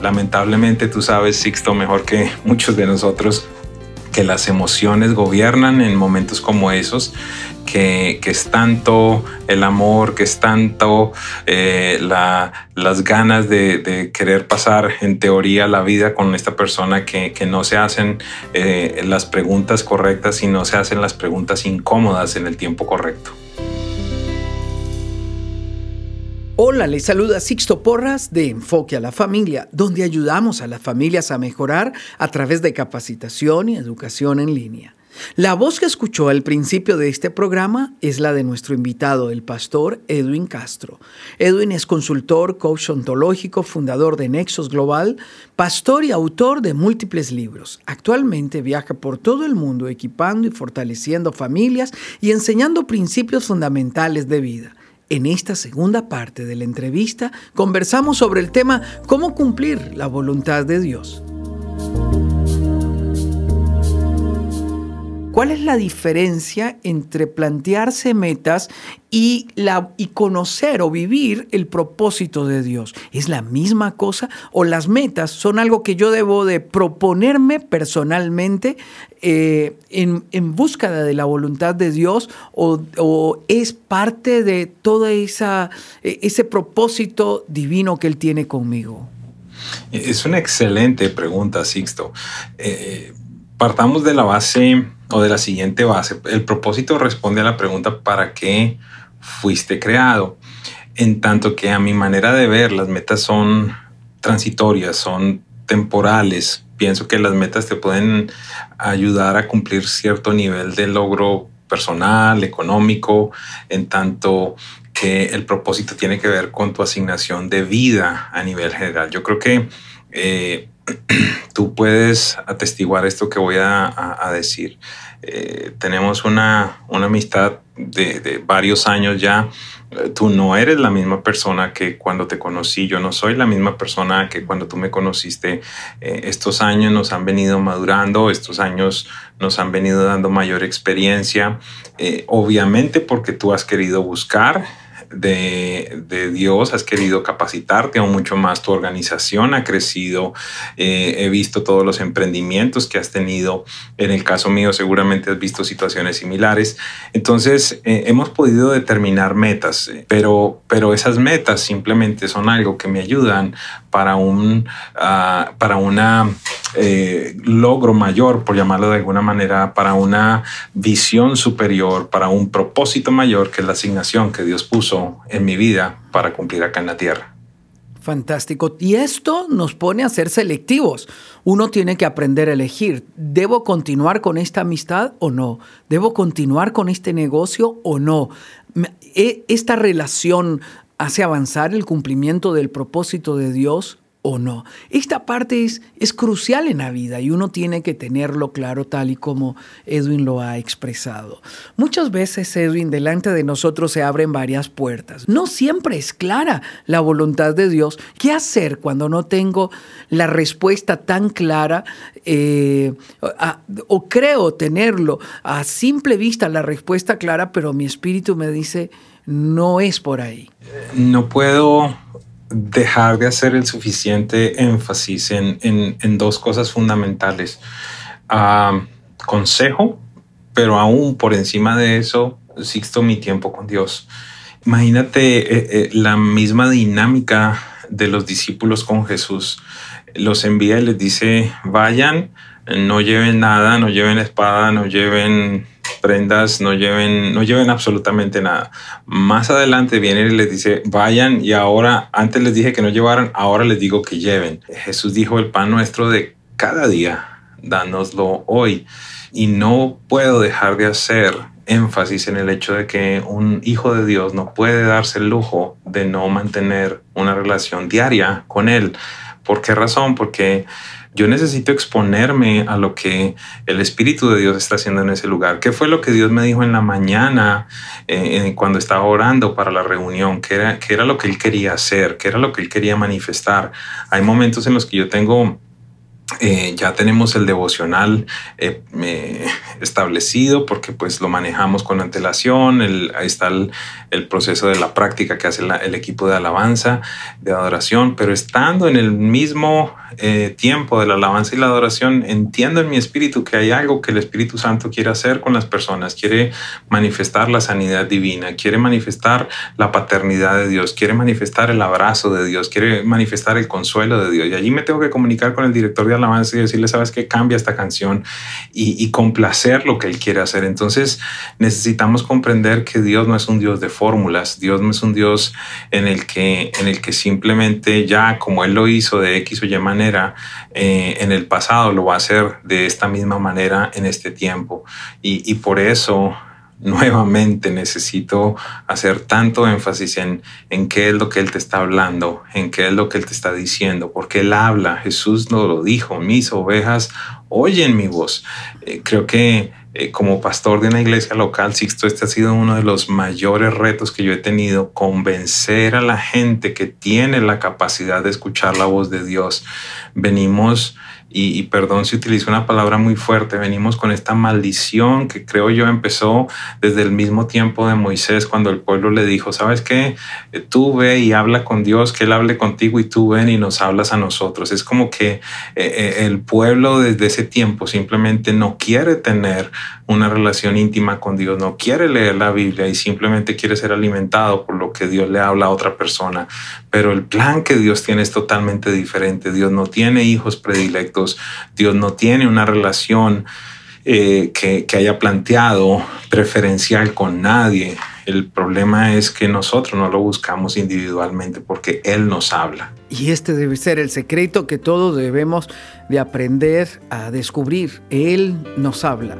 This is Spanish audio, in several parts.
lamentablemente tú sabes, Sixto, mejor que muchos de nosotros, que las emociones gobiernan en momentos como esos, que es tanto el amor, que es tanto las ganas de querer pasar en teoría la vida con esta persona, que no se hacen las preguntas correctas y no se hacen las preguntas incómodas en el tiempo correcto. Hola, les saluda Sixto Porras de Enfoque a la Familia, donde ayudamos a las familias a mejorar a través de capacitación y educación en línea. La voz que escuchó al principio de este programa es la de nuestro invitado, el pastor Edwin Castro. Edwin es consultor, coach ontológico, fundador de Nexos Global, pastor y autor de múltiples libros. Actualmente viaja por todo el mundo equipando y fortaleciendo familias y enseñando principios fundamentales de vida. En esta segunda parte de la entrevista conversamos sobre el tema ¿cómo cumplir la voluntad de Dios? ¿Cuál es la diferencia entre plantearse metas y conocer o vivir el propósito de Dios? ¿Es la misma cosa o las metas son algo que yo debo de proponerme personalmente en búsqueda de la voluntad de Dios o es parte de todo ese propósito divino que Él tiene conmigo? Es una excelente pregunta, Sixto. Partamos de la base o de la siguiente base. El propósito responde a la pregunta ¿para qué fuiste creado? En tanto que a mi manera de ver, las metas son transitorias, son temporales. Pienso que las metas te pueden ayudar a cumplir cierto nivel de logro personal, económico, en tanto que el propósito tiene que ver con tu asignación de vida a nivel general. Yo creo que tú puedes atestiguar esto que voy a decir. Tenemos una amistad de varios años ya. Tú no eres la misma persona que cuando te conocí. Yo no soy la misma persona que cuando tú me conociste. Estos años nos han venido madurando. Estos años nos han venido dando mayor experiencia. Obviamente porque tú has querido buscar de Dios, has querido capacitarte aún mucho más, tu organización ha crecido, he visto todos los emprendimientos que has tenido, en el caso mío seguramente has visto situaciones similares, entonces hemos podido determinar metas, pero esas metas simplemente son algo que me ayudan para un logro mayor, por llamarlo de alguna manera, para una visión superior, para un propósito mayor, que es la asignación que Dios puso en mi vida para cumplir acá en la tierra. Fantástico. Y esto nos pone a ser selectivos. Uno tiene que aprender a elegir. ¿Debo continuar con esta amistad o no? ¿Debo continuar con este negocio o no? ¿Esta relación hace avanzar el cumplimiento del propósito de Dios o no? Esta parte es crucial en la vida y uno tiene que tenerlo claro tal y como Edwin lo ha expresado. Muchas veces, Edwin, delante de nosotros se abren varias puertas. No siempre es clara la voluntad de Dios. ¿Qué hacer cuando no tengo la respuesta tan clara o creo tenerlo a simple vista la respuesta clara, pero mi espíritu me dice no es por ahí? No puedo dejar de hacer el suficiente énfasis en dos cosas fundamentales. Consejo, pero aún por encima de eso, Sixto, mi tiempo con Dios. Imagínate la misma dinámica de los discípulos con Jesús. Los envía y les dice, vayan, no lleven nada, no lleven espada, no lleven prendas, no lleven absolutamente nada. Más adelante viene y les dice, vayan, y ahora, antes les dije que no llevaran, ahora les digo que lleven. Jesús dijo, el pan nuestro de cada día, dánoslo hoy. Y no puedo dejar de hacer énfasis en el hecho de que un hijo de Dios no puede darse el lujo de no mantener una relación diaria con Él. ¿Por qué razón? Porque yo necesito exponerme a lo que el Espíritu de Dios está haciendo en ese lugar. ¿Qué fue lo que Dios me dijo en la mañana cuando estaba orando para la reunión? ¿Qué era lo que Él quería hacer? ¿Qué era lo que Él quería manifestar? Hay momentos en los que yo tengo Ya tenemos el devocional establecido porque pues lo manejamos con antelación. Ahí está el proceso de la práctica que hace el equipo de alabanza, de adoración, pero estando en el mismo tiempo de la alabanza y la adoración, entiendo en mi espíritu que hay algo que el Espíritu Santo quiere hacer con las personas. Quiere manifestar la sanidad divina, quiere manifestar la paternidad de Dios, quiere manifestar el abrazo de Dios, quiere manifestar el consuelo de Dios. Y allí me tengo que comunicar con el director de alabanza y decirle, ¿sabes qué? Cambia esta canción y complacer lo que Él quiere hacer. Entonces necesitamos comprender que Dios no es un Dios de fórmulas. Dios no es un Dios en el que simplemente ya como Él lo hizo de X o Y manera en el pasado, lo va a hacer de esta misma manera en este tiempo. Y por eso nuevamente necesito hacer tanto énfasis en qué es lo que Él te está hablando, en qué es lo que Él te está diciendo, porque Él habla. Jesús nos lo dijo, mis ovejas oyen mi voz. Creo que como pastor de una iglesia local, Sixto, este ha sido uno de los mayores retos que yo he tenido, convencer a la gente que tiene la capacidad de escuchar la voz de Dios. Venimos, y perdón si utilizo una palabra muy fuerte, venimos con esta maldición que creo yo empezó desde el mismo tiempo de Moisés, cuando el pueblo le dijo, ¿sabes qué? Tú ve y habla con Dios, que Él hable contigo, y tú ven y nos hablas a nosotros. Es como que el pueblo desde ese tiempo simplemente no quiere tener una relación íntima con Dios, no quiere leer la Biblia y simplemente quiere ser alimentado por lo que Dios le habla a otra persona. Pero el plan que Dios tiene es totalmente diferente. Dios no tiene hijos predilectos. Dios no tiene una relación que haya planteado preferencial con nadie. El problema es que nosotros no lo buscamos individualmente porque Él nos habla. Y este debe ser el secreto que todos debemos de aprender a descubrir. Él nos habla.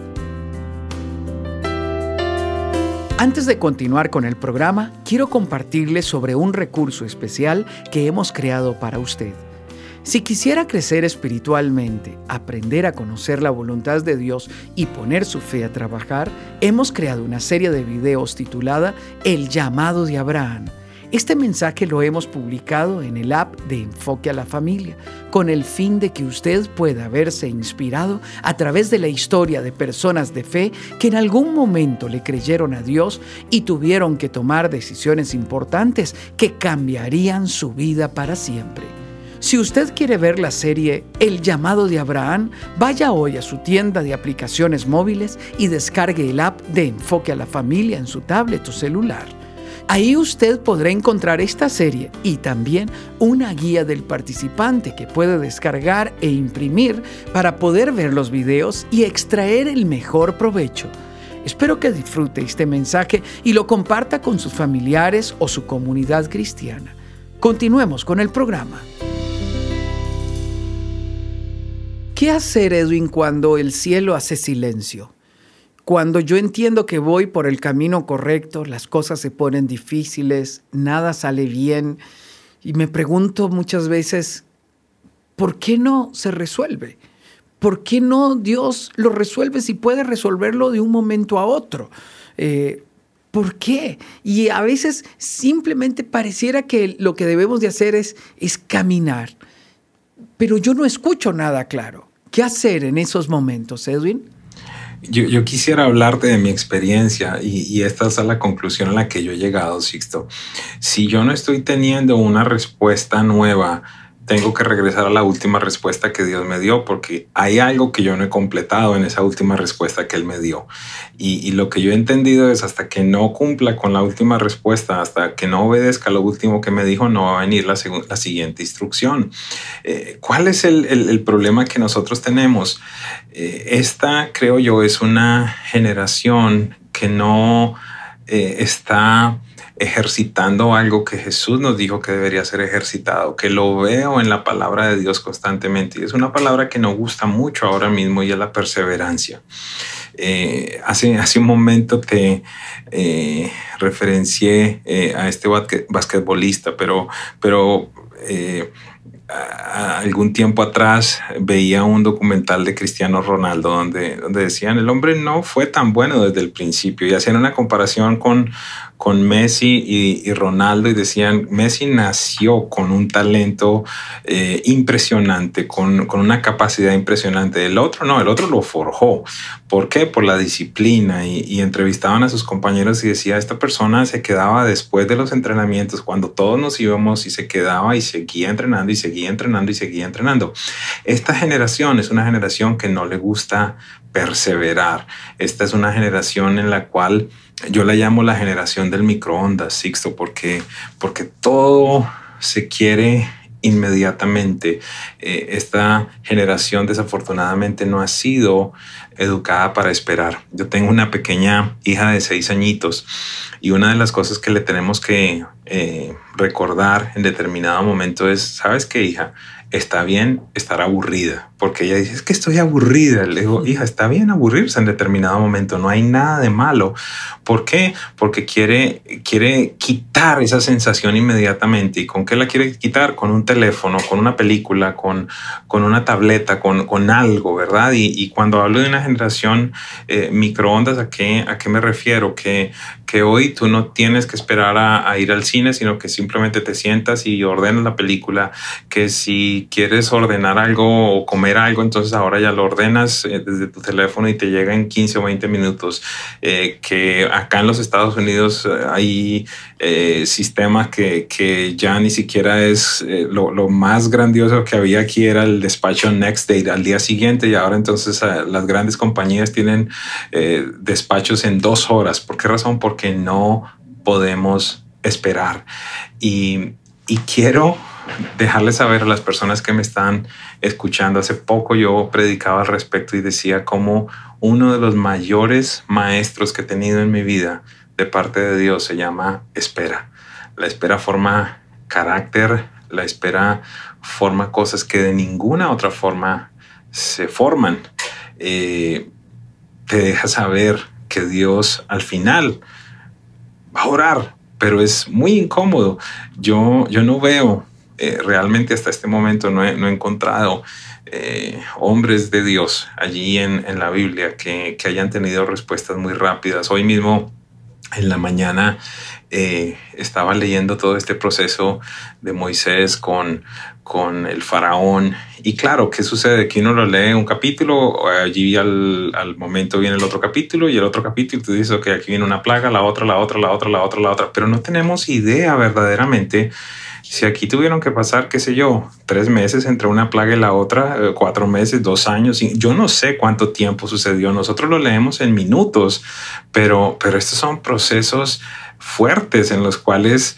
Antes de continuar con el programa, quiero compartirles sobre un recurso especial que hemos creado para usted. Si quisiera crecer espiritualmente, aprender a conocer la voluntad de Dios y poner su fe a trabajar, hemos creado una serie de videos titulada El llamado de Abraham. Este mensaje lo hemos publicado en el app de Enfoque a la Familia, con el fin de que usted pueda verse inspirado a través de la historia de personas de fe que en algún momento le creyeron a Dios y tuvieron que tomar decisiones importantes que cambiarían su vida para siempre. Si usted quiere ver la serie El llamado de Abraham, vaya hoy a su tienda de aplicaciones móviles y descargue el app de Enfoque a la Familia en su tablet o celular. Ahí usted podrá encontrar esta serie y también una guía del participante que puede descargar e imprimir para poder ver los videos y extraer el mejor provecho. Espero que disfrute este mensaje y lo comparta con sus familiares o su comunidad cristiana. Continuemos con el programa. ¿Qué hacer, Edwin, cuando el cielo hace silencio? Cuando yo entiendo que voy por el camino correcto, las cosas se ponen difíciles, nada sale bien, y me pregunto muchas veces, ¿por qué no se resuelve? ¿Por qué no Dios lo resuelve si puede resolverlo de un momento a otro? ¿Por qué? Y a veces simplemente pareciera que lo que debemos de hacer es caminar, pero yo no escucho nada claro. ¿Qué hacer en esos momentos, Edwin? Yo quisiera hablarte de mi experiencia y esta es la conclusión a la que yo he llegado, Sixto. Si yo no estoy teniendo una respuesta nueva, tengo que regresar a la última respuesta que Dios me dio porque hay algo que yo no he completado en esa última respuesta que Él me dio. Y lo que yo he entendido es hasta que no cumpla con la última respuesta, hasta que no obedezca lo último que me dijo, no va a venir la siguiente instrucción. ¿Cuál es el problema que nosotros tenemos? Esta, creo yo, es una generación que no está ejercitando algo que Jesús nos dijo que debería ser ejercitado, que lo veo en la palabra de Dios constantemente. Y es una palabra que nos gusta mucho ahora mismo y es la perseverancia. Hace un momento te referencié a este basquetbolista, pero algún tiempo atrás veía un documental de Cristiano Ronaldo donde decían el hombre no fue tan bueno desde el principio y hacían una comparación con con Messi y Ronaldo y decían, Messi nació con un talento impresionante, con una capacidad impresionante. El otro no, el otro lo forjó. ¿Por qué? Por la disciplina. Y entrevistaban a sus compañeros y decía, esta persona se quedaba después de los entrenamientos, cuando todos nos íbamos, y se quedaba y seguía entrenando y seguía entrenando y seguía entrenando. Esta generación es una generación que no le gusta perseverar. Esta es una generación en la cual yo la llamo la generación del microondas, Sixto, porque todo se quiere inmediatamente. Esta generación desafortunadamente no ha sido educada para esperar. Yo tengo una pequeña hija de 6 añitos y una de las cosas que le tenemos que recordar en determinado momento es, ¿sabes qué, hija? Está bien estar aburrida, porque ella dice, es que estoy aburrida. Le digo, hija, está bien aburrirse en determinado momento, no hay nada de malo. ¿Por qué? Porque quiere quitar esa sensación inmediatamente. ¿Y con qué la quiere quitar? Con un teléfono, con una película, con una tableta, con algo, ¿verdad? Y cuando hablo de una generación microondas, ¿a qué me refiero? Que hoy tú no tienes que esperar a ir al cine, sino que simplemente te sientas y ordenas la película, que si quieres ordenar algo o comer algo, entonces ahora ya lo ordenas desde tu teléfono y te llega en 15 o 20 minutos. Que acá en los Estados Unidos hay sistemas que ya ni siquiera es lo más grandioso que había aquí era el despacho next day, al día siguiente, y ahora entonces las grandes compañías tienen despachos en 2 horas. ¿Por qué razón? Porque no podemos esperar. Y quiero dejarles saber a las personas que me están escuchando. Hace poco yo predicaba al respecto y decía cómo uno de los mayores maestros que he tenido en mi vida de parte de Dios se llama espera. La espera forma carácter, la espera forma cosas que de ninguna otra forma se forman. Te deja saber que Dios al final va a orar, pero es muy incómodo. Yo no veo realmente hasta este momento no he encontrado hombres de Dios allí en la Biblia que hayan tenido respuestas muy rápidas. Hoy mismo en la mañana estaba leyendo todo este proceso de Moisés con el faraón. Y claro, ¿qué sucede? Que uno lo lee un capítulo, allí al momento viene el otro capítulo y el otro capítulo, y tú dices, ok, aquí viene una plaga, la otra, pero no tenemos idea verdaderamente si aquí tuvieron que pasar, qué sé yo, 3 meses entre una plaga y la otra, 4 meses, 2 años, yo no sé cuánto tiempo sucedió. Nosotros lo leemos en minutos, pero estos son procesos fuertes en los cuales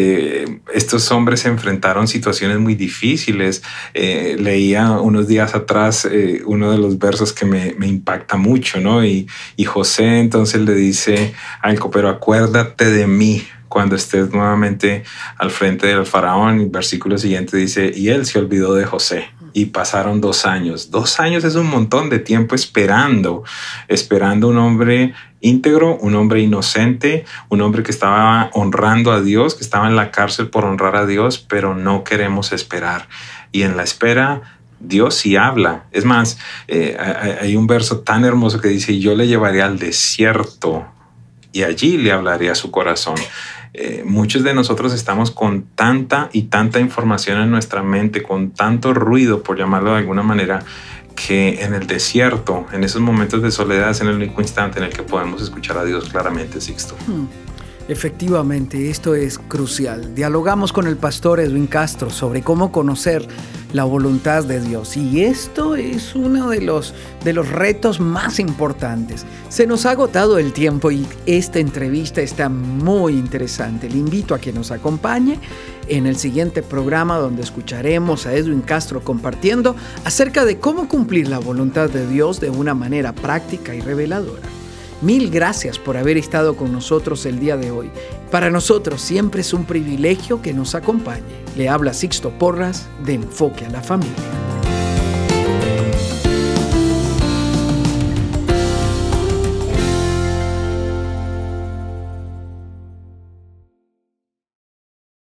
estos hombres se enfrentaron situaciones muy difíciles. Leía unos días atrás uno de los versos que me impacta mucho, ¿no? Y José entonces le dice algo, pero acuérdate de mí cuando estés nuevamente al frente del faraón. El versículo siguiente dice, y él se olvidó de José. Y pasaron 2 años. 2 años es un montón de tiempo esperando un hombre íntegro, un hombre inocente, un hombre que estaba honrando a Dios, que estaba en la cárcel por honrar a Dios, pero no queremos esperar. Y en la espera, Dios sí habla. Es más, hay un verso tan hermoso que dice, yo le llevaré al desierto y allí le hablaré a su corazón. Muchos de nosotros estamos con tanta y tanta información en nuestra mente, con tanto ruido, por llamarlo de alguna manera, que en el desierto, en esos momentos de soledad, es en el único instante en el que podemos escuchar a Dios claramente, Sixto. Efectivamente, esto es crucial. Dialogamos con el pastor Edwin Castro sobre cómo conocer la voluntad de Dios, y esto es uno de los retos más importantes. Se nos ha agotado el tiempo y esta entrevista está muy interesante. Le invito a que nos acompañe en el siguiente programa, donde escucharemos a Edwin Castro compartiendo acerca de cómo cumplir la voluntad de Dios de una manera práctica y reveladora. Mil gracias por haber estado con nosotros el día de hoy. Para nosotros siempre es un privilegio que nos acompañe. Le habla Sixto Porras de Enfoque a la Familia.